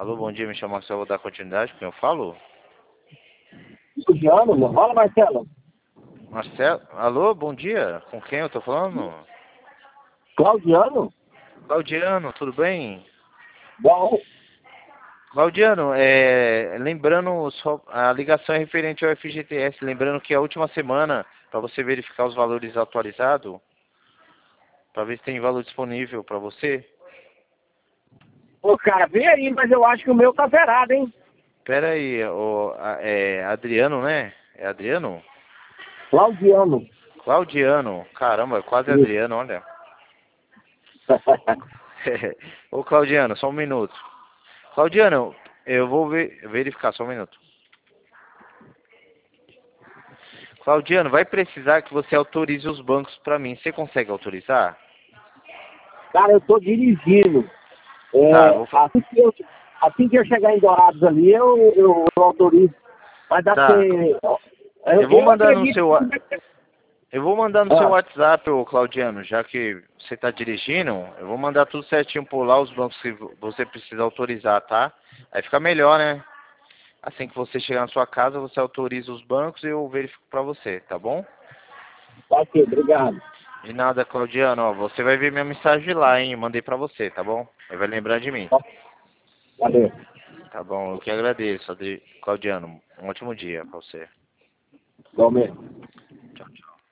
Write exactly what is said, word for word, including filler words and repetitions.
Alô, bom dia, me chamo Marcelo, vou dar continuidade, com quem eu falo? Luciano, fala, Marcelo. Marcelo, alô, bom dia, com quem eu tô falando? Claudiano? Claudiano, tudo bem? Bom, Claudiano, é, lembrando, só, a ligação é referente ao F G T S, lembrando que a última semana, para você verificar os valores atualizados, para ver se tem valor disponível para você. ô cara, vem aí, mas eu acho que o meu tá zerado, hein? Pera aí, o, a- é Adriano, né? É Adriano? Claudiano. Claudiano, caramba, é quase Isso. Adriano, olha. Ô Claudiano, só um minuto. Claudiano, eu vou ver, verificar, só um minuto. Claudiano, vai precisar que você autorize os bancos para mim. Você consegue autorizar? Cara, eu tô dirigindo. Tá, eu É, vou fa... assim, que eu, assim que eu chegar em Dourados ali, eu, eu, eu autorizo. Mas dá pra Tá. ser... Eu, Eu vou eu mandar no acredito seu que... wa- eu vou mandar no seu Ah, WhatsApp, ô Claudiano, já que você está dirigindo, eu vou mandar tudo certinho por lá os bancos que você precisa autorizar, tá? Aí fica melhor, né? Assim que você chegar na sua casa, você autoriza os bancos e eu verifico para você, tá bom? tá ok, obrigado. De nada, Claudiano, ó, você vai ver minha mensagem lá, hein? Eu mandei pra você, tá bom? Aí vai lembrar de mim. Valeu. Tá bom, eu que agradeço, Adri... Claudiano. Um ótimo dia pra você. Igualmente. Tchau, tchau.